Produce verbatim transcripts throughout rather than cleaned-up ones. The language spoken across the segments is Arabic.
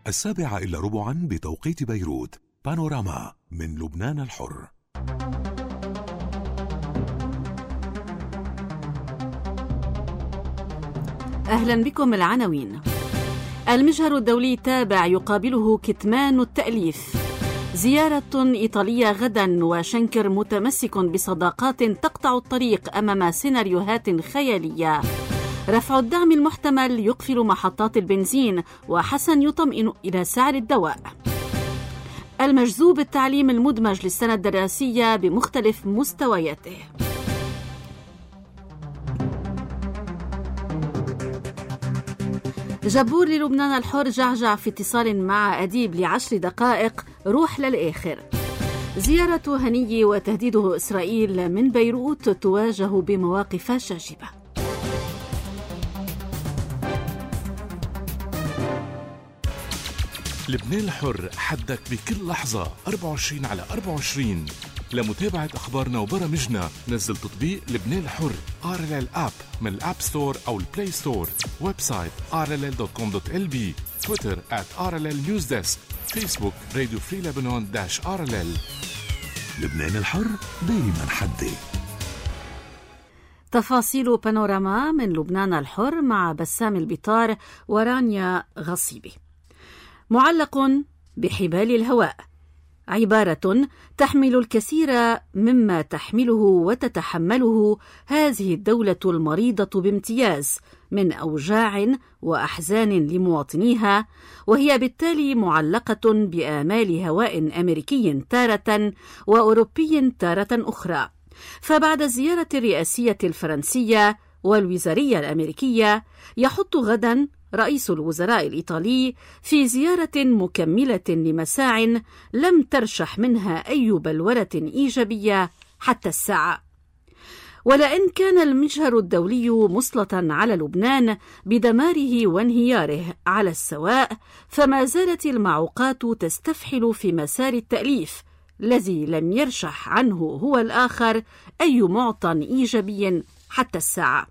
السابعة إلا ربعا بتوقيت بيروت. بانوراما من لبنان الحر. أهلا بكم. العناوين: المجهر الدولي التابع يقابله كتمان التأليف، زيارة إيطالية غدا وشنكر متمسك بصداقات تقطع الطريق أمام سيناريوهات خيالية، رفع الدعم المحتمل يقفل محطات البنزين وحسن يطمئن إلى سعر الدواء، المجذوب التعليم المدمج للسنة الدراسية بمختلف مستوياته. جبور للبنان الحر جعجع في اتصال مع أديب لعشر دقائق، روح للآخر. زيارة هني وتهديده إسرائيل من بيروت تواجه بمواقف شاجبة. لبنان الحر، حدك بكل لحظة أربعة وعشرين على أربعة وعشرين. لمتابعة أخبارنا وبرامجنا نزل تطبيق لبنان الحر آر إل إل آب من الآب ستور أو البلاي ستور. ويب سايت آر إل إل دوت كوم دوت إل بي. تويتر آت آر إل إل نيوز ديسك. فيسبوك راديو فري لبنان داش آر إل إل. لبنان الحر دايما حدي. تفاصيل بانوراما من لبنان الحر مع بسام البطار ورانيا غصيبي. معلق بحبال الهواء، عبارة تحمل الكثير مما تحمله وتتحمله هذه الدولة المريضة بامتياز من أوجاع وأحزان لمواطنيها، وهي بالتالي معلقة بآمال هواء أمريكي تارة وأوروبي تارة أخرى. فبعد الزيارة الرئاسية الفرنسية والوزارية الأمريكية، يحط غدا رئيس الوزراء الإيطالي في زيارة مكملة لمساع لم ترشح منها أي بلورة إيجابية حتى الساعة. ولئن كان المجهر الدولي مسلطا على لبنان بدماره وانهياره على السواء، فما زالت المعوقات تستفحل في مسار التأليف الذي لم يرشح عنه هو الآخر أي معطى إيجابي حتى الساعة.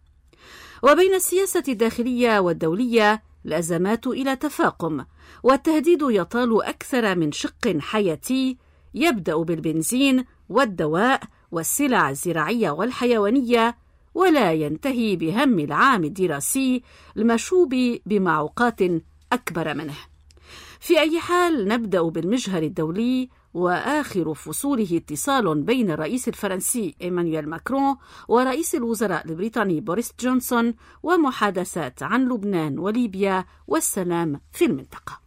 وبين السياسة الداخلية والدولية الأزمات إلى تفاقم، والتهديد يطال أكثر من شق حياتي يبدأ بالبنزين والدواء والسلع الزراعية والحيوانية، ولا ينتهي بهم العام الدراسي المشوب بمعوقات أكبر منه. في أي حال، نبدأ بالمجهر الدولي، وآخر فصوله اتصال بين الرئيس الفرنسي إيمانويل ماكرون ورئيس الوزراء البريطاني بوريس جونسون، ومحادثات عن لبنان وليبيا والسلام في المنطقة.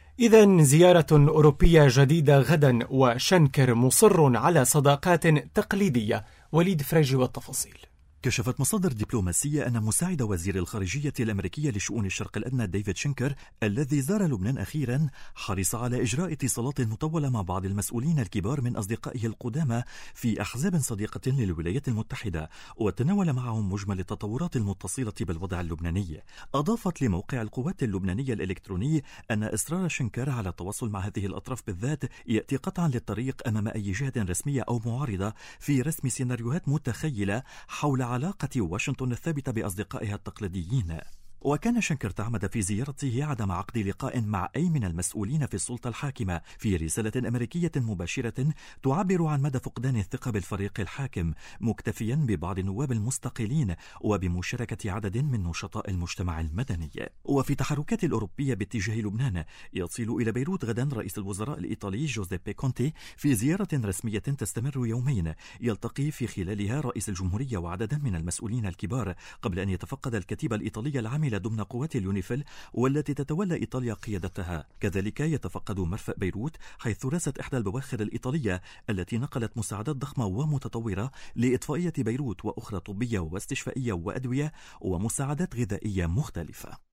إذن زيارة أوروبية جديدة غدا، وشنكر مصر على صداقات تقليدية. وليد فريجي والتفاصيل. كشفت مصادر دبلوماسية أن مساعد وزير الخارجية الأمريكية لشؤون الشرق الأدنى ديفيد شنكر الذي زار لبنان أخيرا حرص على إجراء اتصالات مطولة مع بعض المسؤولين الكبار من أصدقائه القدامى في أحزاب صديقة للولايات المتحدة، وتناول معهم مجمل التطورات المتصلة بالوضع اللبناني. أضافت لموقع القوات اللبنانية الإلكتروني أن إصرار شنكر على التواصل مع هذه الأطراف بالذات يأتي قطعا للطريق أمام أي جهة رسمية أو معارضة في رسم سيناريوهات متخيلة حول علاقة واشنطن الثابتة بأصدقائها التقليديين. وكان شنكر تعمد في زيارته عدم عقد لقاء مع أي من المسؤولين في السلطة الحاكمة، في رسالة أمريكية مباشرة تعبر عن مدى فقدان الثقة بالفريق الحاكم، مكتفيا ببعض النواب المستقلين وبمشاركة عدد من نشطاء المجتمع المدني. وفي تحركات الأوروبية باتجاه لبنان، يصل إلى بيروت غدا رئيس الوزراء الإيطالي جوزيبي كونتي في زيارة رسمية تستمر يومين، يلتقي في خلالها رئيس الجمهورية وعددا من المسؤولين الكبار، قبل أن يتفقد الكتيبة الإيطالية العاملة ضمن قوات اليونيفيل والتي تتولى إيطاليا قيادتها. كذلك يتفقد مرفأ بيروت، حيث راست إحدى البواخر الإيطالية التي نقلت مساعدات ضخمة ومتطورة لإطفائية بيروت، وأخرى طبية واستشفائية وأدوية ومساعدات غذائية مختلفة.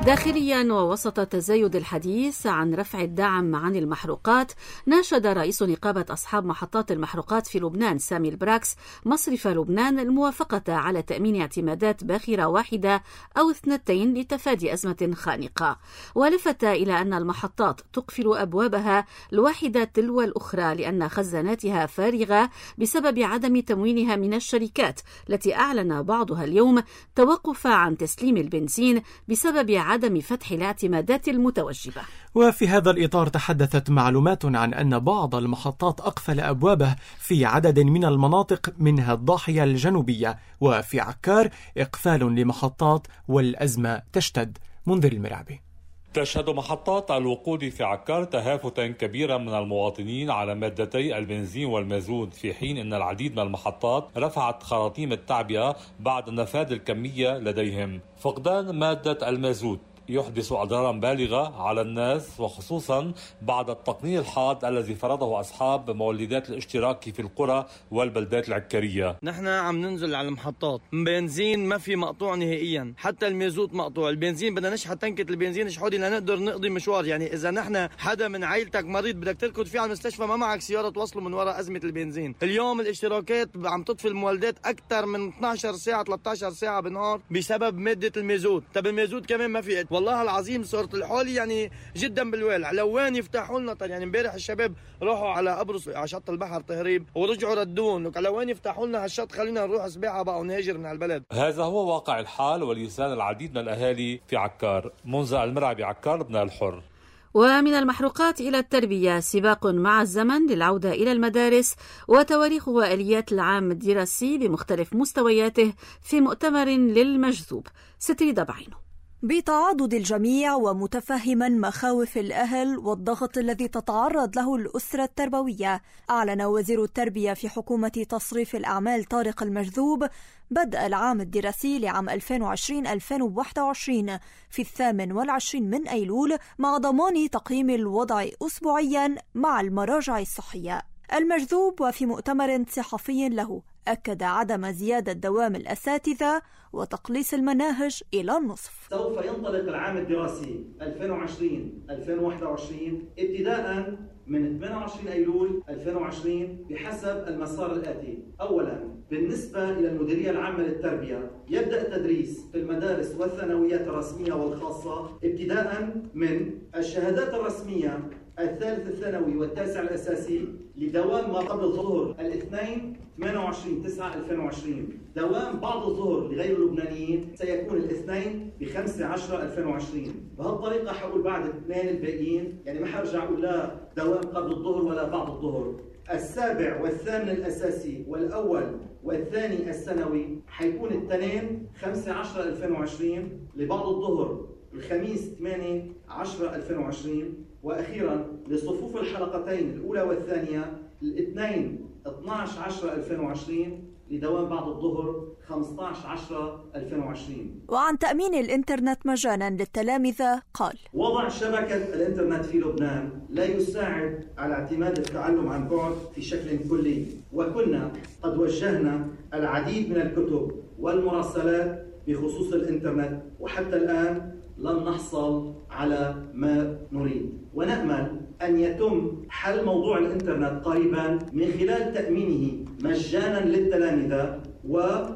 داخليا ووسط تزايد الحديث عن رفع الدعم عن المحروقات، ناشد رئيس نقابة أصحاب محطات المحروقات في لبنان سامي البراكس مصرف لبنان الموافقة على تأمين اعتمادات باخرة واحدة أو اثنتين لتفادي أزمة خانقة، ولفت إلى أن المحطات تقفل أبوابها الواحدة تلو الأخرى لأن خزاناتها فارغة بسبب عدم تموينها من الشركات التي أعلن بعضها اليوم توقف عن تسليم البنزين بسبب عدم فتح الاعتمادات المتوجبة. وفي هذا الإطار تحدثت معلومات عن أن بعض المحطات أقفل أبوابه في عدد من المناطق منها الضاحية الجنوبية، وفي عكار إقفال لمحطات والأزمة تشتد. منذر المرعبي. تشهد محطات الوقود في عكار تهافتا كبيرا من المواطنين على مادتي البنزين والمازوت، في حين أن العديد من المحطات رفعت خراطيم التعبئة بعد نفاذ الكمية لديهم. فقدان مادة المازوت يحدث أضرارا بالغة على الناس، وخصوصا بعد التقنين الحاد الذي فرضه أصحاب مولدات الاشتراك في القرى والبلدات العكارية. نحن عم ننزل على المحطات، بنزين ما في مقطوع نهائيا، حتى المازوت مقطوع. البنزين بدنا نشحن تنكة البنزين شحودي لنقدر نقضي مشوار. يعني إذا نحن حدا من عائلتك مريض بدك تركض فيه على المستشفى، ما معك سيارة توصله من وراء أزمة البنزين. اليوم الاشتراكات عم تطفي المولدات أكثر من اثنتي عشرة ساعة ثلاثة عشر ساعة بالنهار بسبب مادة المازوت. طب المازوت كمان ما في. والله العظيم صارت الحالة يعني جدا بالوالع. لو وين يفتحوا لنا، يعني امبارح الشباب راحوا على قبرص على شط البحر تهريب ورجعوا ردون، لو وين يفتحوا لنا هالشط خلينا نروح سباحة بقى ونهاجر من البلد. هذا هو واقع الحال ولسان العديد من الأهالي في عكار. منذر المرعبي، عكار، لبنان الحر. ومن المحروقات إلى التربية، سباق مع الزمن للعودة إلى المدارس وتواريخ وآليات العام الدراسي بمختلف مستوياته في مؤتمر للمجذوب. ستريد بعينه. بتعاضد الجميع ومتفهما مخاوف الأهل والضغط الذي تتعرض له الأسرة التربوية، أعلن وزير التربية في حكومة تصريف الأعمال طارق المجذوب بدء العام الدراسي لعام ألفين وعشرين ألفين وواحد وعشرين في الثامن والعشرين من أيلول، مع ضمان تقييم الوضع أسبوعيا مع المراجع الصحية. المجذوب وفي مؤتمر صحفي له أكد عدم زيادة دوام الأساتذة وتقليص المناهج إلى النصف. سوف ينطلق العام الدراسي ألفين وعشرين ألفين وواحد وعشرين ابتداء من ثمانية وعشرين أيلول ألفين وعشرين بحسب المسار الآتي. أولا، بالنسبة إلى المديرية العامة للتربية يبدأ التدريس في المدارس والثانويات الرسمية والخاصة ابتداء من الشهادات الرسمية الثالث الثانوي والتاسع الأساسي لدوام ما قبل الظهر الاثنين ثمانية وعشرين تسعة ألفين وعشرين. دوام بعد الظهر لغير اللبنانيين سيكون الاثنين بخمسة عشر ألفين وعشرين. بهالطريقة حقول بعد الاثنين الباقيين، يعني ما حرجع أقول لا دوام قبل الظهر ولا بعد الظهر. السابع والثامن الأساسي والأول والثاني الثانوي حيكون الاثنين خمسة عشر ألفين وعشرين، لبعض الظهر الخميس ثمانية عشر ألفين وعشرين، وأخيرا لصفوف الحلقتين الأولى والثانية الاثنين اثني عشر ألفين وعشرين لدوام بعد الظهر خمسة عشر ألفين وعشرين. وعن تأمين الإنترنت مجانا للتلامذة قال: وضع شبكة الإنترنت في لبنان لا يساعد على اعتماد التعلم عن بعد في شكل كلي، وكنا قد وجهنا العديد من الكتب والمراسلات بخصوص الإنترنت، وحتى الآن لم نحصل على ما نريد، ونأمل أن يتم حل موضوع الإنترنت قريبا من خلال تأمينه مجانا للتلامذة و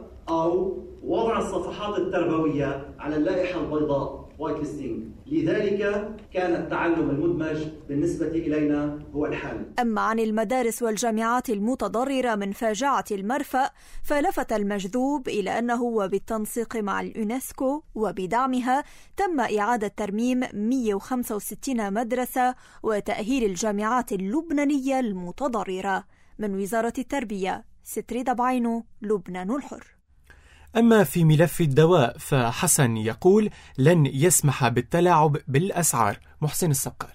أو وضع الصفحات التربوية على اللائحة البيضاء وايت ليستينج. لذلك كان التعلم المدمج بالنسبة إلينا هو الحل. أما عن المدارس والجامعات المتضررة من فاجعة المرفأ، فلفت المجذوب إلى أنه وبالتنسيق مع اليونسكو وبدعمها تم إعادة ترميم مئة وخمسة وستين مدرسة وتأهيل الجامعات اللبنانية المتضررة. من وزارة التربية، ستريد بعينه، لبنان الحر. أما في ملف الدواء فحسن يقول لن يسمح بالتلاعب بالأسعار. محسن السقال.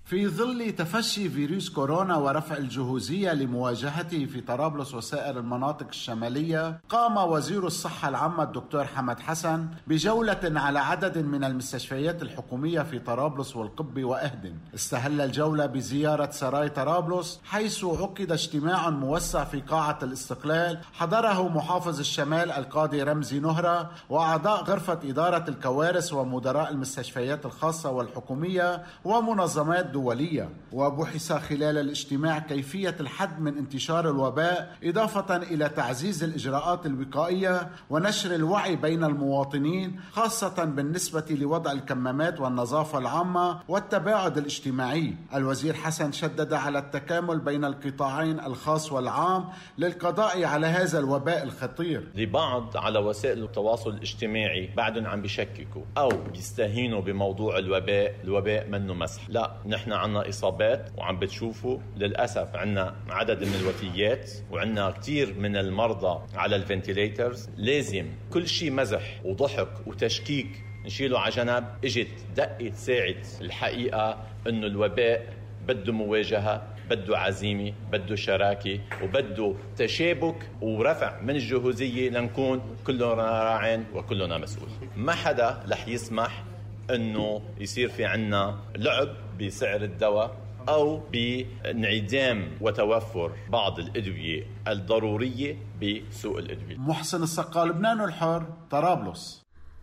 في ظل تفشي فيروس كورونا ورفع الجهوزية لمواجهته في طرابلس وسائر المناطق الشمالية، قام وزير الصحة العامة الدكتور حمد حسن بجولة على عدد من المستشفيات الحكومية في طرابلس والقبة وأهدن. استهل الجولة بزيارة سراي طرابلس، حيث عقد اجتماع موسع في قاعة الاستقلال حضره محافظ الشمال القاضي رمزي نهرة وأعضاء غرفة إدارة الكوارث ومدراء المستشفيات الخاصة والحكومية ومنظمات دولية. وبحث خلال الاجتماع كيفية الحد من انتشار الوباء، إضافة إلى تعزيز الإجراءات الوقائية ونشر الوعي بين المواطنين، خاصة بالنسبة لوضع الكمامات والنظافة العامة والتباعد الاجتماعي. الوزير حسن شدد على التكامل بين القطاعين الخاص والعام للقضاء على هذا الوباء الخطير. لبعض على وسائل التواصل الاجتماعي بعدهم عم بيشككوا أو بيستهينوا بموضوع الوباء. الوباء منه مسح، لا، نحن عنا إصابات وعم بتشوفوا للأسف عنا عدد من الوفيات وعنا كتير من المرضى على الفنتيليترز. لازم كل شيء مزح وضحك وتشكيك نشيله على جنب. اجت دقة ساعة الحقيقة انه الوباء بده مواجهة، بده عزيمة، بده شراكة، وبده تشابك ورفع من الجهوزية لنكون كلنا راعين وكلنا مسؤول. ما حدا رح يسمح انه يصير في عنا لعب بسعر الدواء أو بانعدام وتوفر بعض الأدوية الضرورية بسوق الأدوية. محسن السقال، لبنان الحر، طرابلس.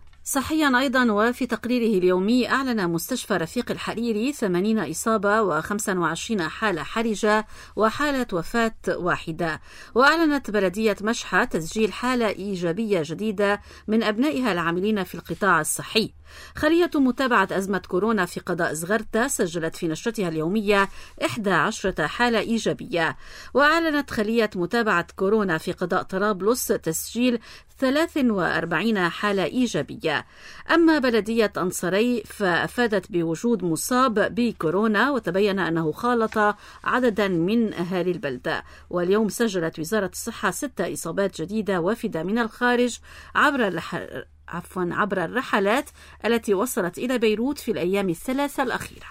صحيا أيضا، وفي تقريره اليومي أعلن مستشفى رفيق الحريري ثمانين إصابة وخمسة وعشرين حالة حرجة وحالة وفاة واحدة. وأعلنت بلدية مشحة تسجيل حالة إيجابية جديدة من أبنائها العاملين في القطاع الصحي. خلية متابعة أزمة كورونا في قضاء زغرتة سجلت في نشرتها اليومية إحدى عشرة حالة إيجابية. وأعلنت خلية متابعة كورونا في قضاء طرابلس تسجيل ثلاث وأربعين حالة إيجابية. أما بلدية أنصري فأفادت بوجود مصاب بكورونا وتبين أنه خالط عددا من أهالي البلدة. واليوم سجلت وزارة الصحة ستة إصابات جديدة وافدة من الخارج عبر الح... عفوا عبر الرحلات التي وصلت إلى بيروت في الأيام الثلاثة الأخيرة.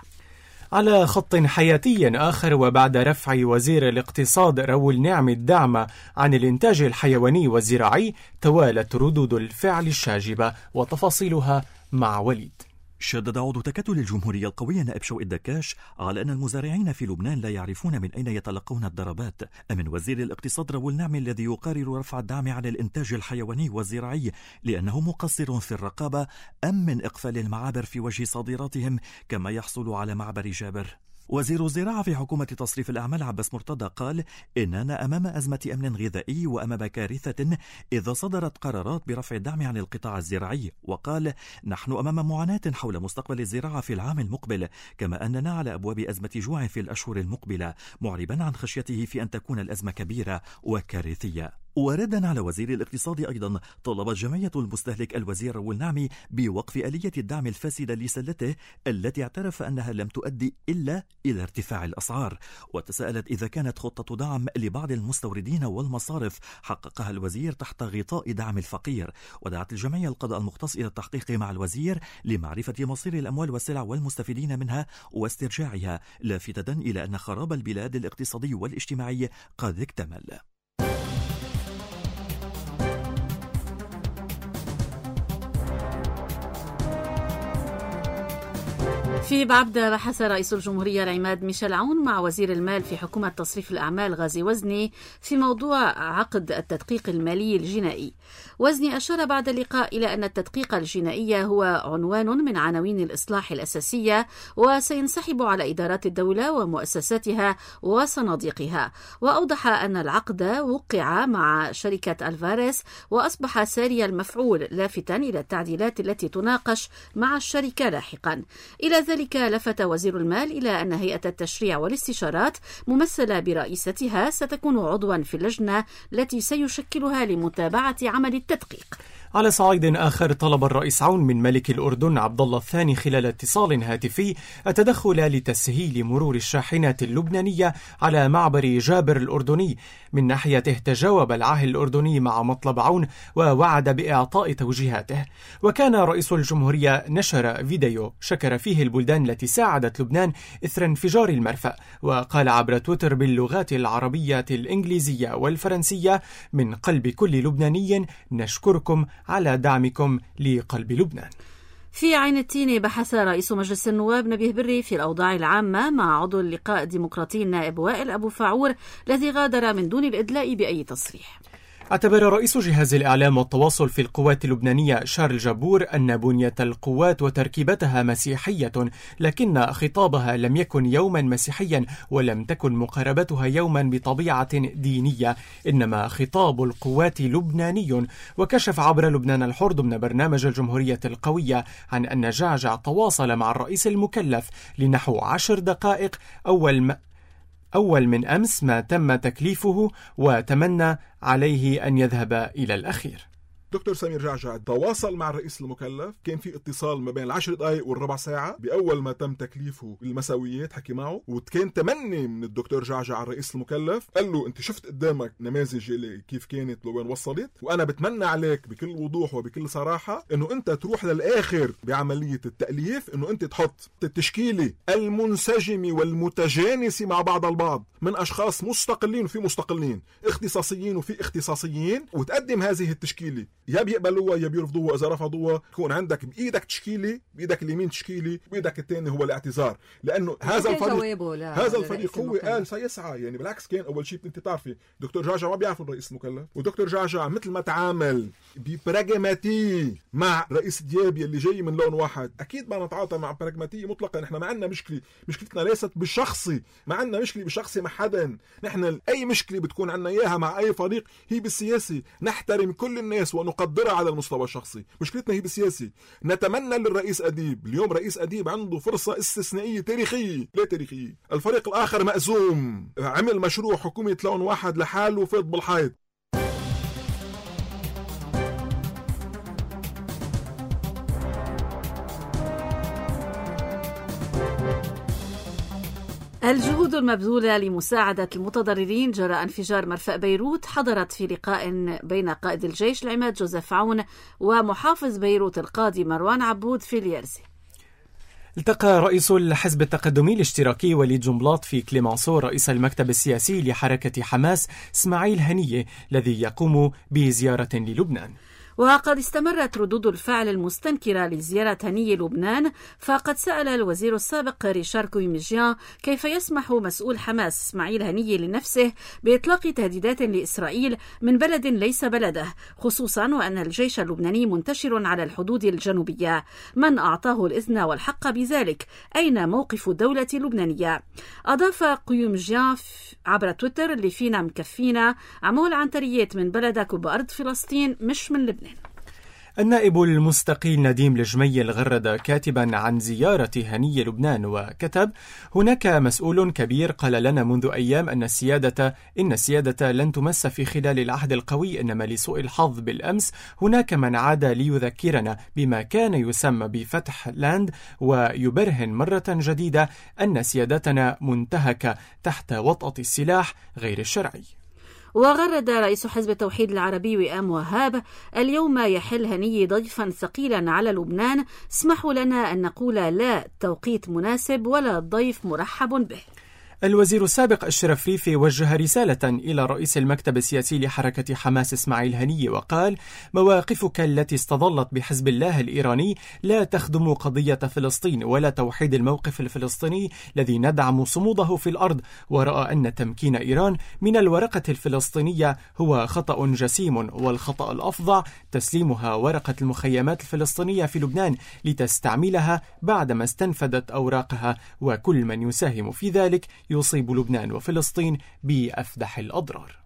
على خط حياتي آخر، وبعد رفع وزير الاقتصاد راول نعمي الدعم عن الإنتاج الحيواني والزراعي، توالت ردود الفعل الشاجبة، وتفاصيلها مع وليد. شدد عضو تكتل الجمهورية القوية نائب شوقي الدكاش على أن المزارعين في لبنان لا يعرفون من أين يتلقون الضربات، أمن وزير الاقتصاد راول نعمي الذي يقرر رفع الدعم على الإنتاج الحيواني والزراعي لأنه مقصر في الرقابة، أم من إقفال المعابر في وجه صادراتهم كما يحصل على معبر جابر. وزير الزراعة في حكومة تصريف الأعمال عباس مرتضى قال إننا أمام أزمة أمن غذائي وأمام كارثة إذا صدرت قرارات برفع الدعم عن القطاع الزراعي. وقال نحن أمام معاناة حول مستقبل الزراعة في العام المقبل، كما أننا على أبواب أزمة جوع في الأشهر المقبلة، معربا عن خشيته في أن تكون الأزمة كبيرة وكارثية. وردا على وزير الاقتصاد أيضا، طلبت جمعية المستهلك الوزير راول نعمي بوقف آلية الدعم الفاسدة لسلته التي اعترف أنها لم تؤدي إلا إلى ارتفاع الأسعار، وتساءلت إذا كانت خطة دعم لبعض المستوردين والمصارف حققها الوزير تحت غطاء دعم الفقير. ودعت الجمعية القضاء المختص إلى التحقيق مع الوزير لمعرفة مصير الأموال والسلع والمستفيدين منها واسترجاعها، لافتة إلى أن خراب البلاد الاقتصادي والاجتماعي قد اكتمل. في بعبدة بحث رئيس الجمهورية العماد ميشيل عون مع وزير المال في حكومة تصريف الأعمال غازي وزني في موضوع عقد التدقيق المالي الجنائي. وزني أشار بعد اللقاء إلى أن التدقيق الجنائي هو عنوان من عناوين الإصلاح الأساسية، وسينسحب على إدارات الدولة ومؤسساتها وصناديقها. وأوضح أن العقد وقع مع شركة ألفاريس وأصبح ساري المفعول، لافتا إلى التعديلات التي تناقش مع الشركة لاحقا. إلى ذلك لفت وزير المال إلى أن هيئة التشريع والاستشارات ممثلة برئيستها ستكون عضوا في اللجنة التي سيشكلها لمتابعة عمل التدقيق. على صعيد آخر، طلب الرئيس عون من ملك الأردن عبد الله الثاني خلال اتصال هاتفي التدخل لتسهيل مرور الشاحنات اللبنانية على معبر جابر الأردني. من ناحيته تجاوب العاهل الأردني مع مطلب عون ووعد بإعطاء توجيهاته. وكان رئيس الجمهورية نشر فيديو شكر فيه البلدان التي ساعدت لبنان إثر انفجار المرفأ، وقال عبر تويتر باللغات العربية الإنجليزية والفرنسية: من قلب كل لبناني نشكركم على دعمكم لقلب لبنان. في عين التين بحث رئيس مجلس النواب نبيه بري في الأوضاع العامة مع عضو اللقاء الديمقراطي النائب وائل أبو فاعور الذي غادر من دون الإدلاء بأي تصريح. اعتبر رئيس جهاز الإعلام والتواصل في القوات اللبنانية شارل جابور أن بنية القوات وتركيبتها مسيحية، لكن خطابها لم يكن يوما مسيحيا ولم تكن مقاربتها يوما بطبيعة دينية، إنما خطاب القوات لبناني. وكشف عبر لبنان الحر ضمن برنامج الجمهورية القوية عن أن جعجع تواصل مع الرئيس المكلف لنحو عشر دقائق أول ما أول من أمس ما تم تكليفه، وتمنى عليه أن يذهب إلى الأخير. دكتور سمير جعجع تواصل مع الرئيس المكلف، كان في اتصال ما بين العشر دقائق والربع ساعة بأول ما تم تكليفه بالمساويات، حكي معه، وكان تمني من الدكتور جعجع على الرئيس المكلف، قال له أنت شفت قدامك نماذج اللي كيف كانت لوين وصلت، وأنا بتمنى عليك بكل وضوح وبكل صراحة أنه أنت تروح للآخر بعملية التأليف، أنه أنت تحط التشكيلة المنسجمة والمتجانسة مع بعض البعض من أشخاص مستقلين وفي مستقلين، اختصاصيين وفي اختصاصيين، وتقدم هذه التشكيلة، يا بيقبلوها يا بيرفضوها. إذا رفضوها تكون عندك بإيدك تشكيلة، بإيدك اليمين تشكيلة، بإيدك الثاني هو الاعتذار، لأنه هذا الفريق هذا الفريق هو قال سيسعى. يعني بالعكس، كان أول شيء أنت تعرفي دكتور جعجع ما بيعرف الرئيس المكلف، ودكتور جعجع مثل ما تعامل ببراغماتية مع رئيس ديابي اللي جاي من لون واحد، أكيد ما نتعاطى مع براغماتية مطلقا. نحن ما عندنا مشكلة، مشكلتنا ليست بالشخصي، ما عندنا مشكلة بالشخصي مع حدا. نحن أي مشكلة بتكون عندنا إياها مع أي فريق هي بالسياسي، نحترم كل الناس ونقدرها على المستوى الشخصي. مشكلتنا هي بالسياسي. نتمنى للرئيس أديب، اليوم رئيس أديب عنده فرصة استثنائية تاريخية. لا تاريخية، الفريق الآخر مأزوم، عمل مشروع حكومة لون واحد لحاله وفات بالحيط. الجهود المبذولة لمساعدة المتضررين جراء انفجار مرفأ بيروت حضرت في لقاء بين قائد الجيش العماد جوزيف عون ومحافظ بيروت القاضي مروان عبود في اليرزي. التقى رئيس الحزب التقدمي الاشتراكي وليد جنبلاط في كليمانسو رئيس المكتب السياسي لحركة حماس اسماعيل هنية الذي يقوم بزيارة للبنان. وقد استمرت ردود الفعل المستنكرة لزيارة هنية لبنان، فقد سأل الوزير السابق ريشار كويمجيان كيف يسمح مسؤول حماس اسماعيل هنية لنفسه بإطلاق تهديدات لإسرائيل من بلد ليس بلده، خصوصا وأن الجيش اللبناني منتشر على الحدود الجنوبية. من أعطاه الإذن والحق بذلك؟ أين موقف الدولة اللبنانية؟ أضاف كويمجيان عبر تويتر: اللي فينا مكفينا، عمول عنتريات من بلدك وبأرض فلسطين مش من لبنان. النائب المستقيل نديم الجميل غرد كاتبا عن زيارة هنية لبنان وكتب: هناك مسؤول كبير قال لنا منذ أيام أن السيادة إن السيادة لن تمس في خلال العهد القوي، إنما لسوء الحظ بالأمس هناك من عاد ليذكرنا بما كان يسمى بفتح لاند ويبرهن مرة جديدة أن سيادتنا منتهكة تحت وطأة السلاح غير الشرعي. وغرد رئيس حزب التوحيد العربي وئام وهاب: اليوم يحل هنية ضيفا ثقيلا على لبنان، اسمحوا لنا أن نقول لا توقيت مناسب ولا ضيف مرحب به. الوزير السابق أشرف ريفي وجه رسالة إلى رئيس المكتب السياسي لحركة حماس اسماعيل هنية وقال: مواقفك التي استظلت بحزب الله الإيراني لا تخدم قضية فلسطين ولا توحيد الموقف الفلسطيني الذي ندعم صموده في الأرض، ورأى أن تمكين إيران من الورقة الفلسطينية هو خطأ جسيم، والخطأ الأفظع تسليمها ورقة المخيمات الفلسطينية في لبنان لتستعملها بعدما استنفدت أوراقها، وكل من يساهم في ذلك يصيب لبنان وفلسطين بأفدح الأضرار.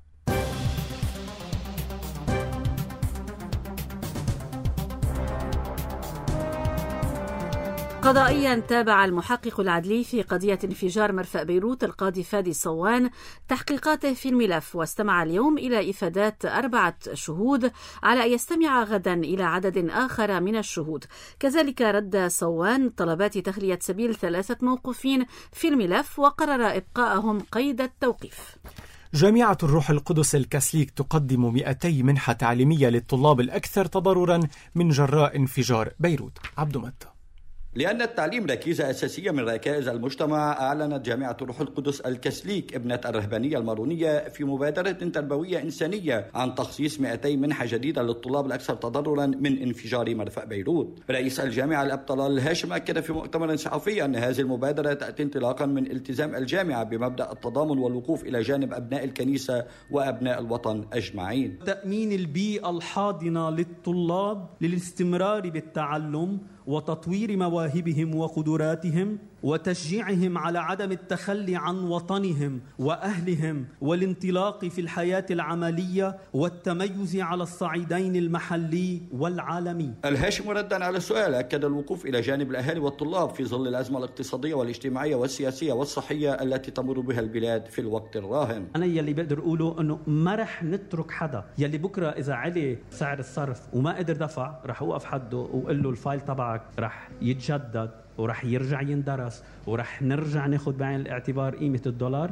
قضائيا تابع المحقق العدلي في قضية انفجار مرفأ بيروت القاضي فادي صوان تحقيقاته في الملف، واستمع اليوم إلى إفادات أربعة شهود على أن يستمع غدا إلى عدد آخر من الشهود. كذلك رد صوان طلبات تخلية سبيل ثلاثة موقوفين في الملف وقرر إبقاءهم قيد التوقيف. جامعة الروح القدس الكاثوليك تقدم مئتي منحة تعليمية للطلاب الأكثر تضررا من جراء انفجار بيروت. عبد متى. لأن التعليم ركيزة أساسية من ركائز المجتمع، أعلنت جامعة الروح القدس الكاثوليك ابنة الرهبانية المارونية في مبادرة تربوية إنسانية عن تخصيص مئتي منحة جديدة للطلاب الأكثر تضررا من انفجار مرفأ بيروت. رئيس الجامعة الأب طلال الهاشم أكد في مؤتمر صحفي أن هذه المبادرة تأتي انطلاقا من التزام الجامعة بمبدأ التضامن والوقوف إلى جانب أبناء الكنيسة وأبناء الوطن أجمعين. تأمين البيئة الحاضنة للطلاب للاستمرار بالتعلم وتطوير مواهبهم وقدراتهم وتشجيعهم على عدم التخلي عن وطنهم وأهلهم والانطلاق في الحياة العملية والتميز على الصعيدين المحلي والعالمي. الهاشم ردا على السؤال أكد الوقوف إلى جانب الأهالي والطلاب في ظل الأزمة الاقتصادية والاجتماعية والسياسية والصحية التي تمر بها البلاد في الوقت الراهن. أنا يلي بقدر أقوله أنه ما رح نترك حدا يلي بكرة إذا علي سعر الصرف وما قدر دفع رح أوقف حده وقل له الفايل تبعك رح يتجدد ورح يرجع يندرس ورح نرجع ناخد بعين الاعتبار قيمة الدولار،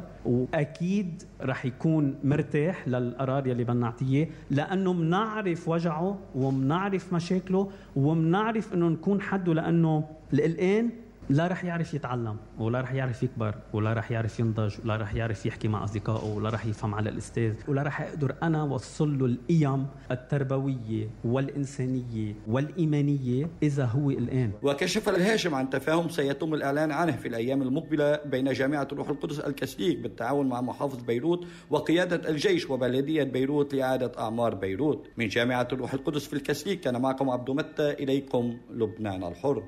وأكيد رح يكون مرتاح للقرار يلي بدنا نعطيه لأنه منعرف وجعه ومنعرف مشاكله ومنعرف أنه نكون حده، لأنه القلقان لا رح يعرف يتعلم ولا رح يعرف يكبر ولا رح يعرف ينضج ولا رح يعرف يحكي مع أصدقائه ولا رح يفهم على الأستاذ ولا رح أقدر أنا وصل له القيم التربوية والإنسانية والإيمانية إذا هو الآن. وكشف الهاشم عن تفاهم سيتم الإعلان عنه في الأيام المقبلة بين جامعة الروح القدس الكاثوليك بالتعاون مع محافظ بيروت وقيادة الجيش وبلدية بيروت لإعادة أعمار بيروت. من جامعة الروح القدس في الكاثوليك كان معكم عبد متى، إليكم لبنان الحر.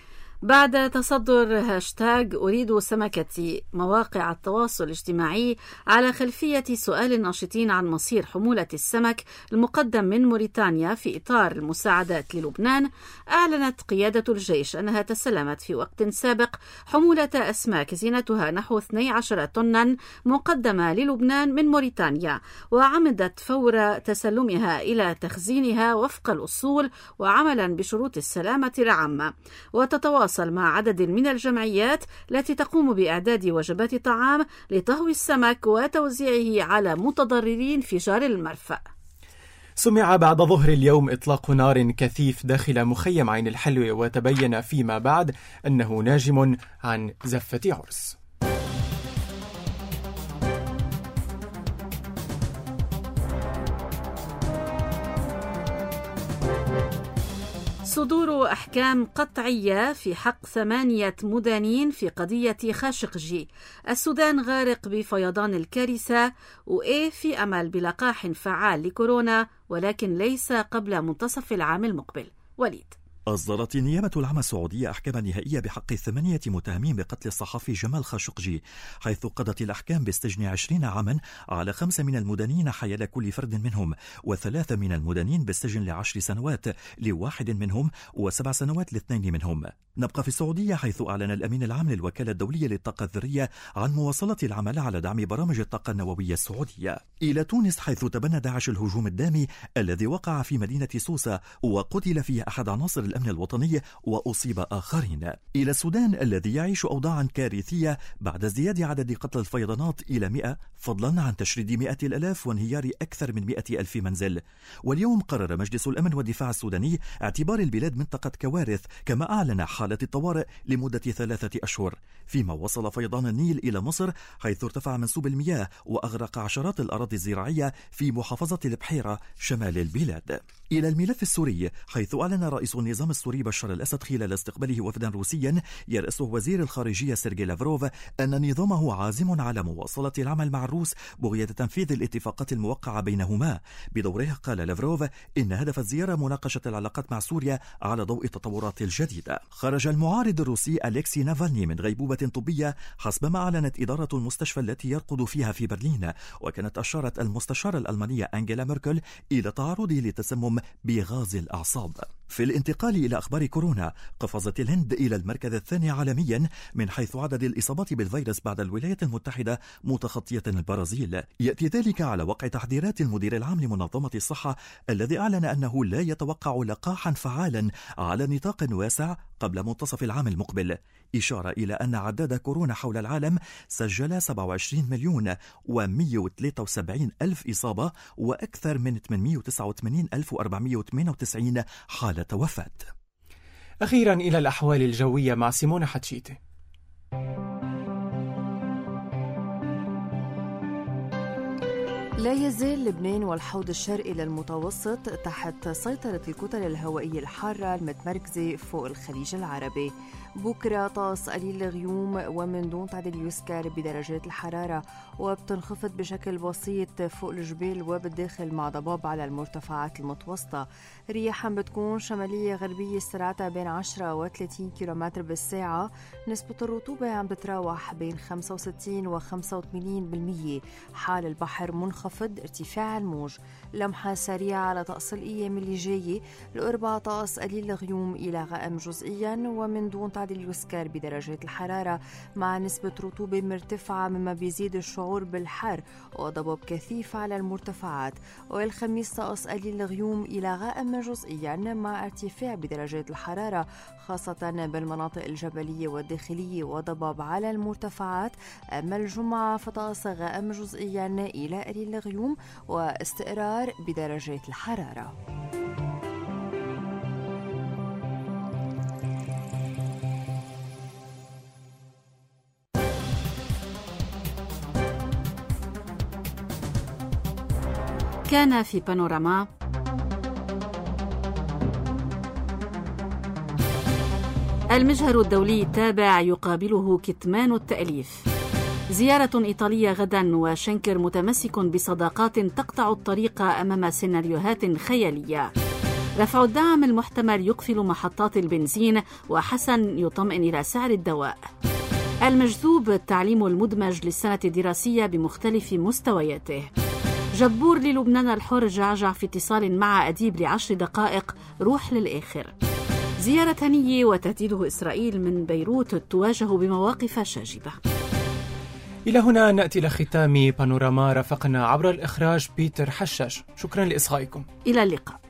بعد تصدر هاشتاج أريد سمكتي مواقع التواصل الاجتماعي على خلفية سؤال الناشطين عن مصير حمولة السمك المقدم من موريتانيا في إطار المساعدات للبنان، أعلنت قيادة الجيش أنها تسلمت في وقت سابق حمولة أسماك زينتها نحو اثني عشر طنا مقدمة للبنان من موريتانيا، وعمدت فور تسلمها إلى تخزينها وفق الأصول وعملا بشروط السلامة العامة. وتتواصل مع عدد من الجمعيات التي تقوم بإعداد وجبات طعام لطهو السمك وتوزيعه على متضررين انفجار المرفأ. سمع بعد ظهر اليوم إطلاق نار كثيف داخل مخيم عين الحلوة، وتبين فيما بعد أنه ناجم عن زفة عرس. صدور أحكام قطعية في حق ثمانية مدانين في قضية خاشقجي. السودان غارق بفيضان الكارثة، وإيه في أمل بلقاح فعال لكورونا ولكن ليس قبل منتصف العام المقبل. وليد. أصدرت النيابة العامة السعودية أحكاما نهائية بحق ثمانية متهمين بقتل الصحفي جمال خاشقجي، حيث قضت الأحكام بالسجن عشرين عاما على خمسة من المدانين حيال كل فرد منهم، وثلاثة من المدانين بالسجن لعشر سنوات لواحد منهم وسبع سنوات لاثنين منهم. نبقى في السعودية، حيث أعلن الأمين العام للوكالة الدولية للطاقة الذرية عن مواصلة العمل على دعم برامج الطاقة النووية السعودية. إلى تونس، حيث تبنى داعش الهجوم الدامي الذي وقع في مدينة سوسة وقتل فيه أحد عناصر الأمن الوطني وأصيب آخرين. إلى السودان الذي يعيش أوضاعا كارثية بعد ازدياد عدد قتل الفيضانات إلى مئة، فضلا عن تشريد مئة الألاف وانهيار أكثر من مئة ألف منزل. واليوم قرر مجلس الأمن والدفاع السوداني اعتبار البلاد منطقة كوارث، كما أعلن حالة الطوارئ لمدة ثلاثة أشهر. فيما وصل فيضان النيل إلى مصر، حيث ارتفع منسوب المياه وأغرق عشرات الأراضي الزراعية في محافظة البحيرة شمال البلاد. إلى الملف السوري، حيث أعلن رئيس النظام السوري بشار الأسد خلال استقباله وفدا روسيا يرأسه وزير الخارجية سيرجي لافروف أن نظامه عازم على مواصلة العمل مع الروس بغية تنفيذ الاتفاقات الموقعة بينهما. بدوره قال لافروف إن هدف الزيارة مناقشة العلاقات مع سوريا على ضوء التطورات الجديدة. خرج المعارض الروسي أليكسي نافالني من غيبوبة طبية حسب ما أعلنت إدارة المستشفى التي يرقد فيها في برلين، وكانت أشارت المستشارة الألمانية أنجيلا ميركل إلى تعرضه لتسمم بغاز الأعصاب. في الانتقال بالانتقال إلى أخبار كورونا، قفزت الهند إلى المركز الثاني عالميا من حيث عدد الإصابات بالفيروس بعد الولايات المتحدة متخطية البرازيل. يأتي ذلك على وقع تحذيرات المدير العام لمنظمة الصحة الذي أعلن أنه لا يتوقع لقاحا فعالا على نطاق واسع قبل منتصف العام المقبل، إشارة إلى أن عداد كورونا حول العالم سجل سبعة وعشرين مليون ومئة وثلاثة وسبعين ألف إصابة وأكثر من ثمانمئة وتسعة وثمانين ألف وأربعمئة وثمانية وتسعين حالة وفاة. أخيرا إلى الأحوال الجوية مع سيمونة حتشيتي. لا يزال لبنان والحوض الشرقي للمتوسط تحت سيطرة الكتل الهوائية الحارة المتمركزة فوق الخليج العربي. بكرة طقس قليل الغيوم ومن دون تعديل يذكر بدرجات الحرارة، وبتنخفض بشكل بسيط فوق الجبال وبالداخل مع ضباب على المرتفعات المتوسطة. رياح بتكون شمالية غربية سرعتها بين عشرة و ثلاثين كيلومتر بالساعة. نسبة الرطوبة عم بتراوح بين خمسة وستين و خمسة وثمانين بالمئة. حال البحر منخفض، ارتفاع الموج. لمحة سريعة على طقس الأيام اللي جاية. الأربعة طقس قليل الغيوم إلى غائم جزئيا ومن دون تعديل يذكر بدرجات الحرارة مع نسبة رطوبة مرتفعة مما بيزيد الشعور بالحر وضباب كثيف على المرتفعات. والخميس طقس قليل الغيوم إلى غائم جزئيا مع ارتفاع بدرجات الحرارة خاصة بالمناطق الجبلية والداخلية وضباب على المرتفعات. أما الجمعة فطقس غائم جزئيا إلى قليل الغيوم واستقرار بدرجات الحرارة. كان في بانوراما المجهر الدولي التابع يقابله كتمان التأليف. زيارة إيطالية غدا وشنكر متمسك بصداقات تقطع الطريق أمام سيناريوهات خيالية. رفع الدعم المحتمل يقفل محطات البنزين وحسن يطمئن إلى سعر الدواء. المجذوب التعليم المدمج للسنة الدراسية بمختلف مستوياته. جبور للبنان الحر جعجع في اتصال مع أديب لعشر دقائق روح للآخر. زيارة هنية وتهديده إسرائيل من بيروت تواجه بمواقف شاجبة. إلى هنا نأتي لختام بانوراما. رافقنا عبر الإخراج بيتر حشاش. شكرا لإصغائكم. إلى اللقاء.